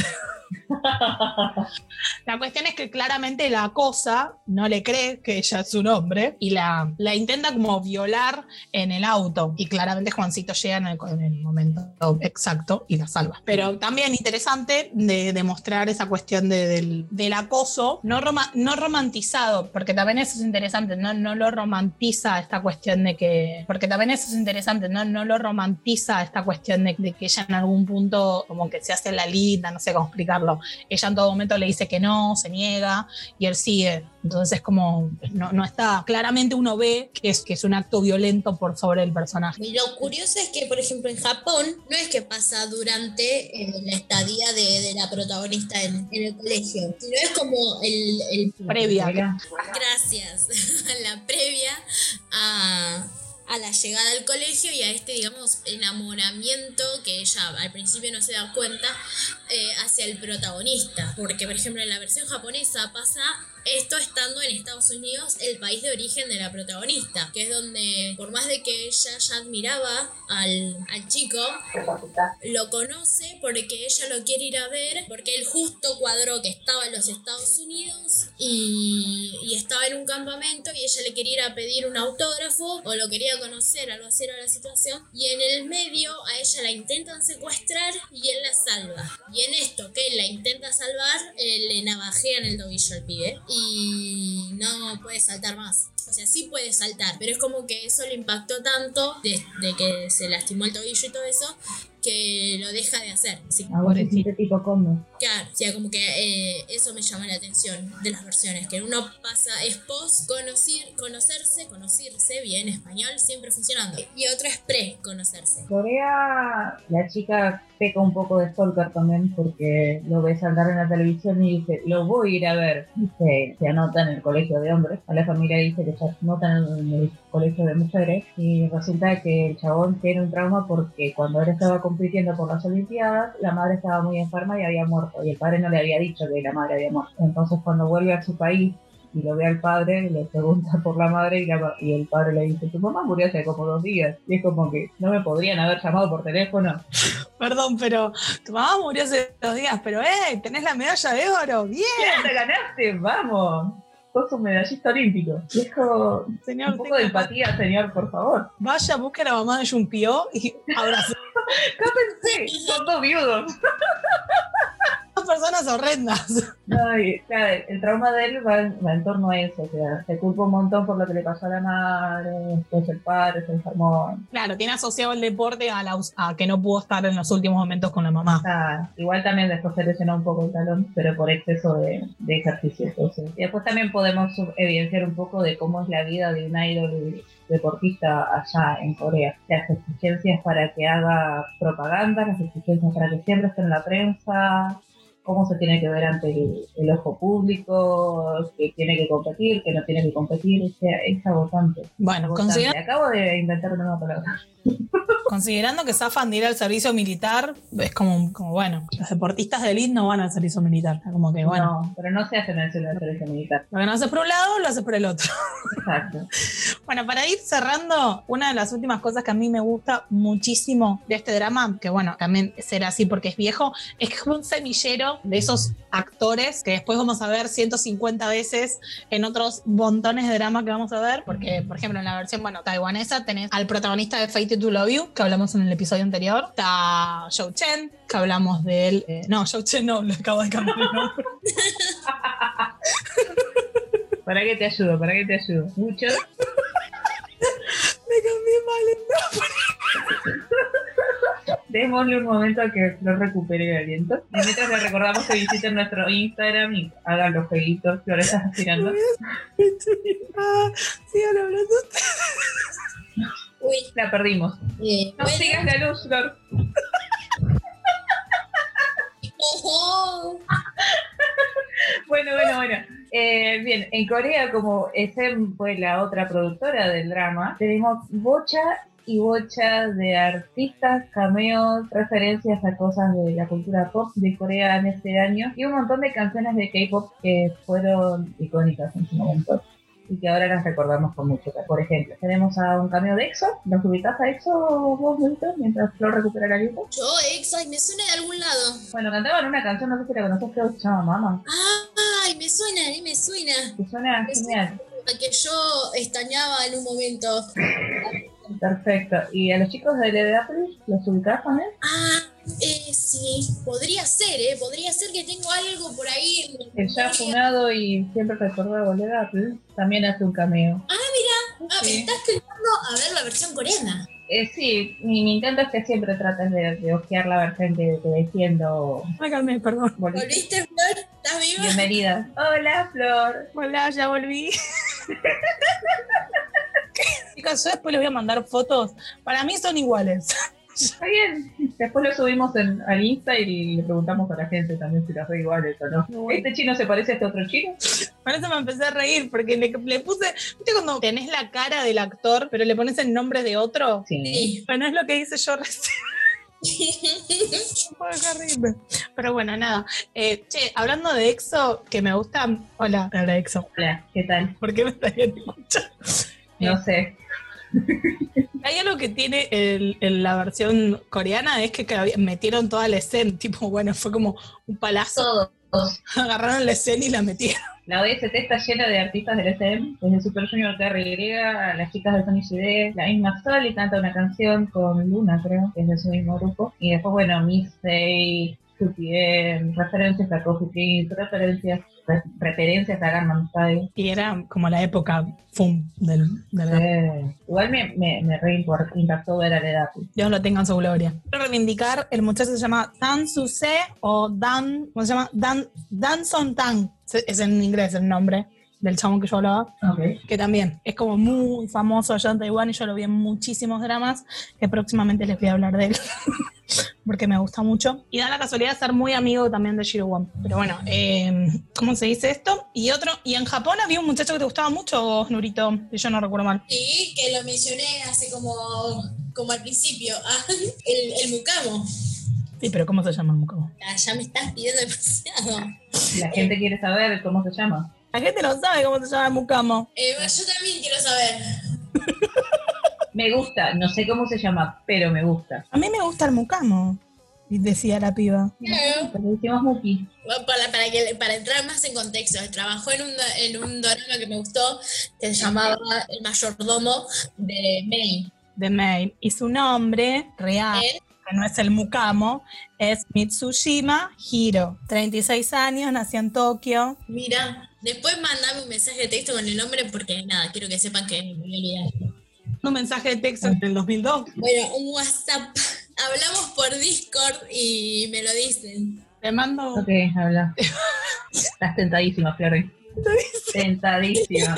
La cuestión es que claramente la acosa, no le cree que ella es un hombre y la intenta como violar en el auto y claramente Juancito llega en el momento exacto y la salva. Pero también interesante de demostrar esa cuestión del acoso no romantizado, porque también eso es interesante, no lo romantiza esta cuestión de que, porque también eso es interesante, no lo romantiza esta cuestión de que ella en algún punto como que se hace la linda, no sé cómo explicarlo. Ella en todo momento le dice que no, se niega y él sigue. Entonces como no está, claramente uno ve que es un acto violento por sobre el personaje. Y lo curioso es que, por ejemplo, en Japón no es que pasa durante la estadía de la protagonista en el colegio, sino es como el Previa. gracias, la previa a la llegada al colegio y a digamos, enamoramiento que ella al principio no se da cuenta hacia el protagonista. Porque, por ejemplo, en la versión japonesa pasa esto estando en Estados Unidos, el país de origen de la protagonista, que es donde, por más de que ella ya admiraba al chico, lo conoce porque ella lo quiere ir a ver, porque él justo cuadró que estaba en los Estados Unidos y estaba en un campamento y ella le quería ir a pedir un autógrafo o lo quería conocer, algo así era la situación, y en el medio a ella la intentan secuestrar y él la salva. Y en esto que él la intenta salvar, le navajean el tobillo al pibe y no puede saltar más. O sea, sí puede saltar, pero es como que eso le impactó tanto de que se lastimó el tobillo y todo eso, que lo deja de hacer. Así Ahora existe tipo combo. que Claro, o sea, como que eso me llama la atención de las versiones, que uno pasa, es post conocerse, bien, español, siempre funcionando, y otro es pre-conocerse. Corea, la chica peca un poco de stalker también porque lo ves andar en la televisión y dice, lo voy a ir a ver. Y se anota en el colegio de hombres. A la familia dice que se anotan en el colegio de mujeres. Y resulta que el chabón tiene un trauma porque cuando él estaba compitiendo por las Olimpiadas, la madre estaba muy enferma y había muerto. Y el padre no le había dicho que la madre había muerto. Entonces cuando vuelve a su país y lo ve al padre, le pregunta por la madre y el padre le dice, tu mamá murió hace como 2 días. Y es como que no me podrían haber llamado por teléfono. Perdón, pero tu mamá murió hace 2 días, pero tenés la medalla de oro, bien. ¡Ya te ganaste! ¡Vamos! Sos un medallista olímpico. Y es como, Señor, un poco de empatía, señor, por favor. Vaya, busque a la mamá de Junpyo y abrace. Cápense, son 2 viudos. 2 personas horrendas. Ay, claro, el trauma de él va en torno a eso, o sea, se culpa un montón por lo que le pasó a la madre, después el padre se enfermó. Claro, tiene asociado el deporte a que no pudo estar en los últimos momentos con la mamá. Igual también después se lesionó un poco el talón, pero por exceso de ejercicio. Entonces. Y después también podemos evidenciar un poco de cómo es la vida de un idol deportista allá en Corea. Las exigencias para que haga propaganda, las exigencias para que siempre esté en la prensa, cómo se tiene que ver ante el ojo público, que tiene que competir, que no tiene que competir, o sea, es agotante. Bueno, Acabo de inventar una nueva palabra. Considerando que zafan de ir al servicio militar, es como bueno, los deportistas de elite no van al servicio militar, como que bueno. No, pero no se hace mención del servicio militar. Lo que no haces por un lado, lo haces por el otro. Exacto. Bueno, para ir cerrando, una de las últimas cosas que a mí me gusta muchísimo de este drama, que bueno, también será así porque es viejo, es que es un semillero de esos actores que después vamos a ver 150 veces en otros montones de dramas que vamos a ver, porque por ejemplo en la versión, taiwanesa tenés al protagonista de Fated to Love You, que hablamos en el episodio anterior, está Joe Chen, que hablamos de él, no, Joe Chen no, le acabo de cambiar el nombre. ¿Para qué te ayudo? Mucho. Me cambié mal el nombre. Démosle un momento a que Flor recupere el aliento. Y mientras le recordamos que visiten nuestro Instagram y hagan los jueguitos. Flor, ¿estás tirando? Sigan hablando ustedes. Uy. La perdimos. No sigas la luz, Flor. Bueno. Bien, en Corea, como SM fue la otra productora del drama, tenemos bocha y bocha de artistas, cameos, referencias a cosas de la cultura pop de Corea en este año y un montón de canciones de K-pop que fueron icónicas en su momento y que ahora las recordamos con mucho. Por ejemplo, tenemos a un cameo de EXO. ¿Nos ubicás a EXO vos, Milton, mientras Flor recupera la lista? Yo, EXO, me suena de algún lado. Bueno, cantaban una canción, no sé si la conocés, creo que se llama Mama. Ay, me suena. ¿Te suena? Genial. A que yo estañaba en un momento. Perfecto. ¿Y a los chicos de Ledeapolis los ubicás también? Sí, podría ser que tengo algo por ahí. El ya funado y siempre recordado Ledeapolis también hace un cameo. Mira, Sí. me estás queriendo a ver la versión coreana. Sí, mi intento es que siempre trates de ojear la versión que defiendo. Me calmé, perdón. ¿Volviste, Flor? ¿Estás viva? Bienvenida. Hola, Flor. Hola, ya volví. Chicas, yo después les voy a mandar fotos. Para mí son iguales. Está bien. Después lo subimos al Insta y le preguntamos a la gente también si las ve iguales o no. Bueno. ¿Este chino se parece a este otro chino? Por eso me empecé a reír, porque le puse. ¿Viste cuando tenés la cara del actor, pero le pones el nombre de otro? Sí. Pero no es lo que hice yo recién. No puedo dejar reírme. Pero bueno, nada. Hablando de EXO, que me gusta. Hola EXO. Hola, ¿qué tal? ¿Por qué me estarían escuchando? No sé. Hay algo que tiene la versión coreana, es que metieron toda la escena, tipo, bueno, fue como un palazo. Todos. Agarraron la escena y la metieron. La OST está llena de artistas del SM, desde Super Junior KRY a las chicas de Sony CD. La misma Sol canta una canción con Luna, creo, que es de su mismo grupo. Y después, bueno, Missy, 2PM, referencias a Coffee Prince, referencias referencias a Gangnam Style. Y era como la época del Igual me impactó ver a Ledaku. Dios lo tenga en su gloria. Quiero reivindicar, el muchacho se llama Dan Suse o Dan, ¿cómo se llama? Dan Son Tang, es en inglés el nombre del chabón que yo hablaba, que también es como muy famoso allá en Taiwán y yo lo vi en muchísimos dramas, que próximamente les voy a hablar de él, porque me gusta mucho. Y da la casualidad de ser muy amigo también de Shiro Won. Pero bueno, ¿cómo se dice esto? Y en Japón había un muchacho que te gustaba mucho, Nurito, si yo no recuerdo mal. Sí, que lo mencioné hace como al principio, el Mukamo. Sí, pero ¿cómo se llama el Mukamo? Ya me estás pidiendo demasiado. La gente quiere saber cómo se llama. La gente no sabe cómo se llama el Mukamo. Yo también quiero saber. Me gusta, no sé cómo se llama, pero me gusta. A mí me gusta el Mukamo, decía la piba. Claro. Pero decimos Muki. Bueno, para entrar más en contexto, trabajó en un drama que me gustó, que se llamaba El mayordomo de Mei. De Mei. Y su nombre real, que no es el Mukamo, es Mitsushima Hiro. 36 años, nació en Tokio. Mira, después mandame un mensaje de texto con el nombre porque nada, quiero que sepan que me voy a olvidar. Un mensaje de texto en el 2002. Bueno, un WhatsApp. Hablamos por Discord y me lo dicen. Te mando. Ok, habla. Estás tentadísima, Flori. Tentadísima.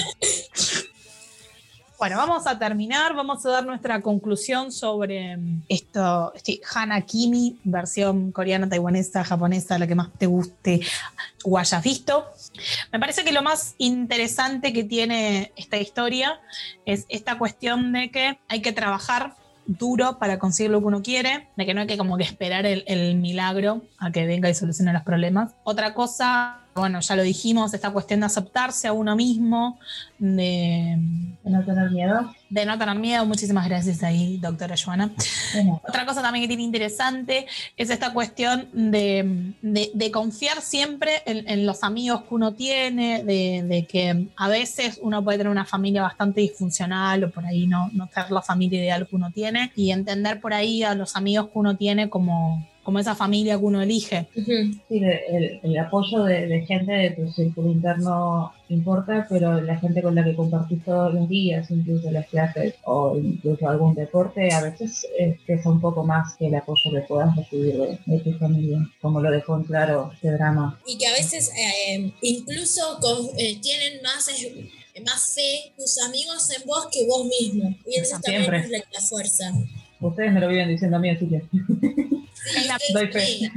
Bueno, vamos a terminar, vamos a dar nuestra conclusión sobre esto, Hana-Kimi, versión coreana, taiwanesa, japonesa, la que más te guste o hayas visto. Me parece que lo más interesante que tiene esta historia es esta cuestión de que hay que trabajar duro para conseguir lo que uno quiere, de que no hay que como que esperar el milagro a que venga y solucione los problemas. Otra cosa, bueno, ya lo dijimos, esta cuestión de aceptarse a uno mismo, de no tener miedo. De no tener miedo. Muchísimas gracias ahí, doctora Joana. Bueno. Otra cosa también que tiene interesante es esta cuestión de confiar siempre en los amigos que uno tiene, de que a veces uno puede tener una familia bastante disfuncional o por ahí no ser la familia ideal que uno tiene, y entender por ahí a los amigos que uno tiene como esa familia que uno elige. Sí, el apoyo de gente de tu círculo interno importa, pero la gente con la que compartís todos los días, incluso las clases o incluso algún deporte, a veces pesa un poco más que el apoyo que puedas recibir de tu familia, como lo dejó en claro este drama. Y que a veces incluso tienen más fe tus amigos en vos que vos mismo. Y eso también es la fuerza. Ustedes me lo viven diciendo a mí, así que... Sí, doy fe.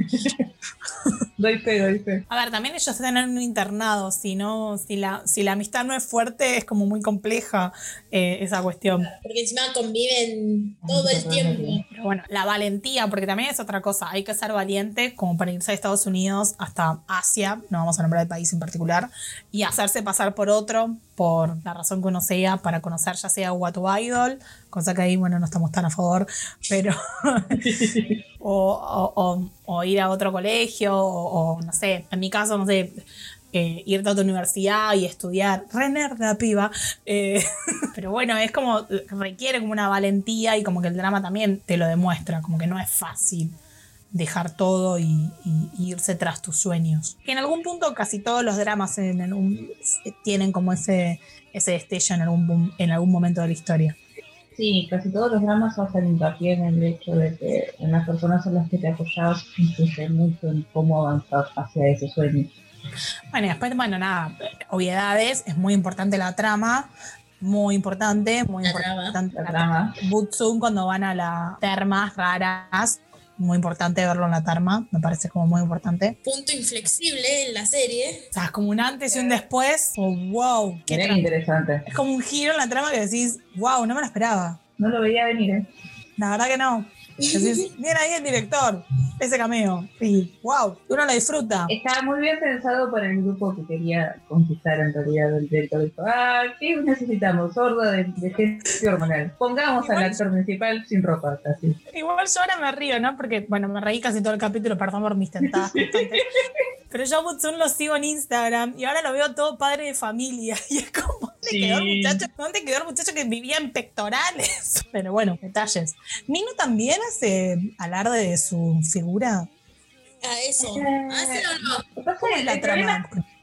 Doy fe. A ver, también ellos están en un internado, si la amistad no es fuerte, es como muy compleja esa cuestión. Porque encima conviven todo el tiempo. Pero bueno, la valentía, porque también es otra cosa, hay que ser valiente como para irse a Estados Unidos hasta Asia, no vamos a nombrar el país en particular, y hacerse pasar por otro, por la razón que uno sea, para conocer ya sea Watu Idol, cosa que ahí, bueno, no estamos tan a favor, pero... o ir a otro colegio, o no sé, en mi caso, no sé, irte a otra universidad y estudiar. Re nerd la piba. Pero bueno, es como, requiere como una valentía, y como que el drama también te lo demuestra, como que no es fácil dejar todo y irse tras tus sueños. Que en algún punto casi todos los dramas tienen como ese destello en algún momento de la historia. Sí, casi todos los dramas hacen hincapié en el hecho de que en las personas en las que te apoyas influye mucho en cómo avanzar hacia ese sueño. Bueno, y después, nada, obviedades, es muy importante la trama, muy importante la trama. Butsum, cuando van a las termas raras, muy importante verlo en la terma, me parece como muy importante. Punto inflexible en la serie. O sea, es como un antes y un después. Oh, wow. Qué interesante. Es como un giro en la trama que decís, wow, no me lo esperaba. No lo veía venir, La verdad que no. Decís, bien ahí el director, ese cameo. Y wow, uno lo disfruta. Estaba muy bien pensado para el grupo que quería conquistar en realidad. El director dijo, ¿qué necesitamos? Sorda de gente hormonal. Pongamos al actor principal sin ropa, casi. Igual yo ahora me río, ¿no? Porque, bueno, me reí casi todo el capítulo, perdón por mis tentadas constantes. Pero yo a Butsum lo sigo en Instagram y ahora lo veo todo padre de familia. Y es como, ¿dónde quedó el muchacho que vivía en pectorales? Pero bueno, detalles. Nino también hace alarde de su figura. A eso. ¿Hace o no? ¿Cómo es la trama?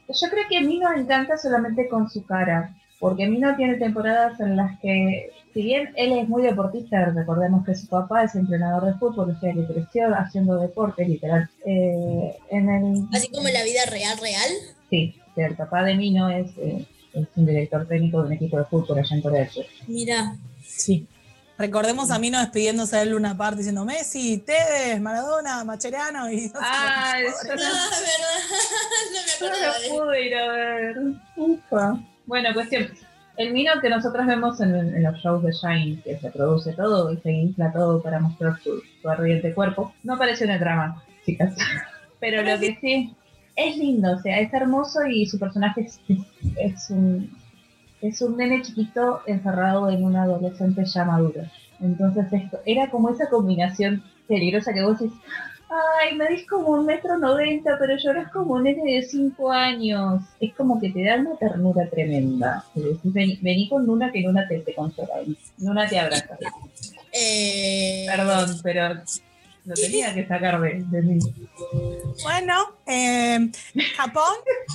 Yo creo que a mí nos encanta solamente con su cara, porque Mino tiene temporadas en las que, si bien él es muy deportista, recordemos que su papá es entrenador de fútbol, o sea que creció haciendo deporte, literal. Así como en la vida real. Sí, el papá de Mino es un director técnico de un equipo de fútbol allá en Corea del Sur. Mira. Sí. Recordemos a Mino despidiéndose de él una parte diciendo Messi, Tevez, Maradona, Mascherano y no sé Eso verdad. No me no acordaba lo pude ir a ver. Ufa. Bueno, cuestión. El Mino que nosotros vemos en los shows de Shine, que se produce todo y se infla todo para mostrar su ardiente cuerpo, no apareció en el drama, chicas. Pero lo que sí, es lindo, o sea, es hermoso y su personaje es un nene chiquito encerrado en un adolescente ya maduro. Entonces esto era como esa combinación peligrosa que vos decís, ay, me dis como 1,90 m, pero lloras como un nene de 5 años. Es como que te da una ternura tremenda. Y decís, vení con Luna, que Luna te consola. Luna te abraza. Perdón, pero lo tenía que sacar de mí. Bueno, Japón.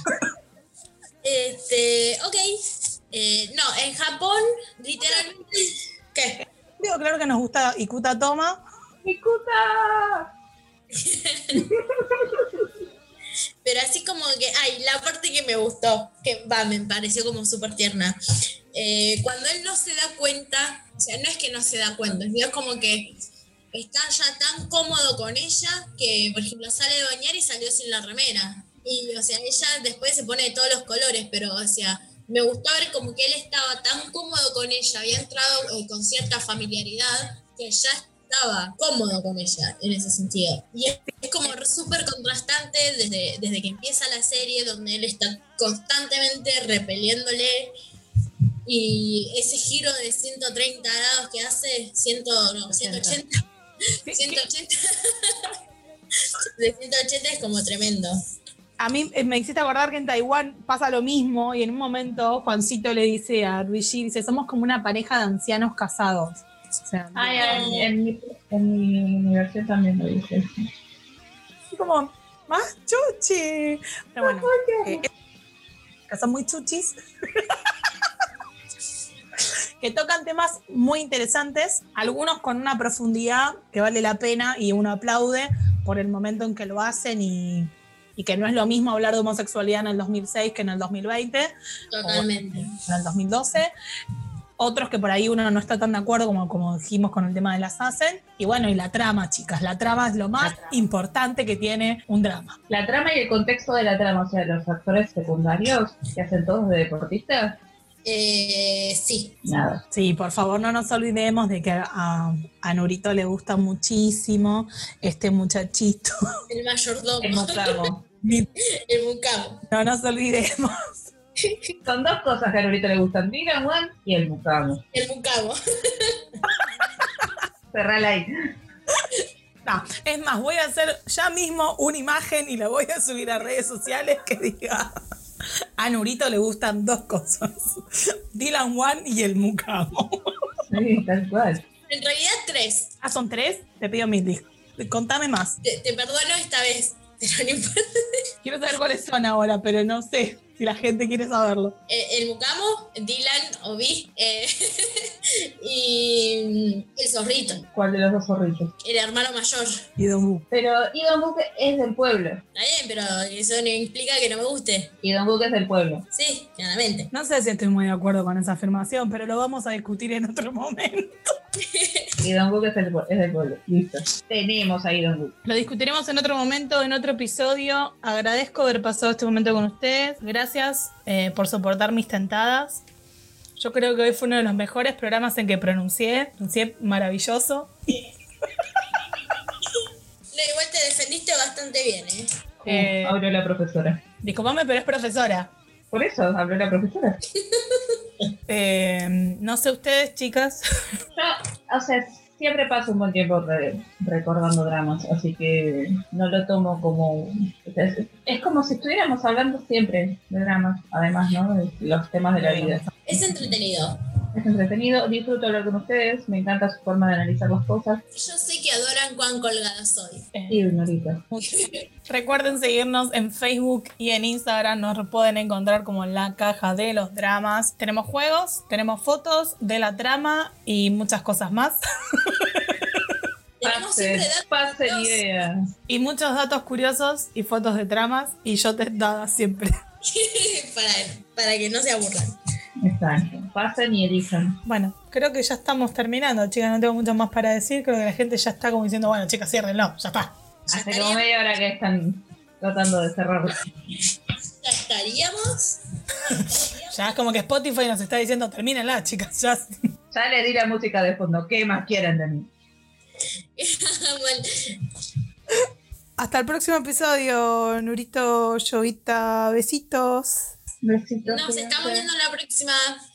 Ok. No, en Japón, literalmente. ¿Qué? Digo, claro que nos gusta Ikuta Toma. ¡Ikuta! Pero así como que, la parte que me gustó, me pareció como súper tierna. Cuando él no se da cuenta, o sea, no es que no se da cuenta, es como que está ya tan cómodo con ella que, por ejemplo, sale de bañar y salió sin la remera. Y, o sea, ella después se pone de todos los colores, pero, o sea, me gustó ver como que él estaba tan cómodo con ella, había entrado con cierta familiaridad, que ya estaba cómodo con ella en ese sentido. Y es como súper contrastante desde que empieza la serie, donde él está constantemente repeliéndole, y ese giro de 130 grados que hace, 180, de 180 es como tremendo. A mí me hiciste acordar que en Taiwán pasa lo mismo y en un momento Juancito le dice a Ruiji, dice, somos como una pareja de ancianos casados. O sea, En mi universidad también lo dice. así como, más chuchi. Pero bueno, que son muy chuchis. Que tocan temas muy interesantes, algunos con una profundidad que vale la pena y uno aplaude por el momento en que lo hacen y que no es lo mismo hablar de homosexualidad en el 2006 que en el 2020. Totalmente. En el 2012. Otros que por ahí uno no está tan de acuerdo como dijimos con el tema de las hacen. Y bueno, y la trama, chicas. La trama es lo más importante que tiene un drama. La trama y el contexto de la trama, o sea, los actores secundarios que hacen todos de deportistas. Sí. Nada. Sí, por favor, no nos olvidemos de que a Nurito le gusta muchísimo este muchachito. El mayordomo. El mucamo. El mucamo. No nos olvidemos. Son dos cosas que a Nurito le gustan, Dylan One y el mucamo. El mucamo. Cerrala ahí. No, es más, voy a hacer ya mismo una imagen y la voy a subir a redes sociales que diga... A Nurito le gustan dos cosas: Dylan One y el mucamo. Sí, tal cual. En realidad 3. Ah, ¿son 3? Te pido mil disculpas. Contame más. Te perdono esta vez, pero no importa. Quiero saber cuáles son ahora, pero no sé si la gente quiere saberlo. El mucamo, Dylan, Obi, y el zorrito, ¿Cuál de los dos zorritos? el hermano mayor. Y Don Wu. Pero Idon Book es del pueblo. Está bien, pero eso no implica que no me guste. Idon Book es del pueblo. Sí, claramente. No sé si estoy muy de acuerdo con esa afirmación, pero lo vamos a discutir en otro momento. Idon Book es del pueblo. Listo. Tenemos a Idon Book. Lo discutiremos en otro momento, en otro episodio. Agradezco haber pasado este momento con ustedes. Gracias por soportar mis tentadas. Yo creo que hoy fue uno de los mejores programas en que pronuncié maravilloso. Igual te defendiste bastante bien, ¿eh? Habló la profesora. Disculpame, pero es profesora. Por eso habló la profesora. No sé ustedes, chicas. Yo, o sea, siempre paso un buen tiempo recordando dramas, así que no lo tomo como... Es como si estuviéramos hablando siempre de dramas, además, ¿no? De los temas de la vida. Es entretenido. Es entretenido, disfruto hablar con ustedes, me encanta su forma de analizar las cosas. Yo sé que adoran cuán colgada soy. Y Ignorita. Recuerden seguirnos en Facebook y en Instagram. Nos pueden encontrar como La Caja de los Dramas. Tenemos juegos, tenemos fotos de la trama y muchas cosas más. Tenemos siempre Pasen datos ideas. Y muchos datos curiosos y fotos de tramas. Y yo te daba siempre. para que no se aburran. Exacto. Pasen y elijan. Bueno, creo que ya estamos terminando, chicas. No tengo mucho más para decir. Creo que la gente ya está como diciendo, bueno, chicas, ciérrenlo. Ya está. ¿Ya Hace como media hora que están tratando de cerrarlo. ¿Ya estaríamos? Ya es como que Spotify nos está diciendo, termínenla, chicas. Ya. Ya le di la música de fondo. ¿Qué más quieren de mí? Bueno, Hasta el próximo episodio, Nurito, Llovita, besitos. Besitos. nos estamos viendo la próxima.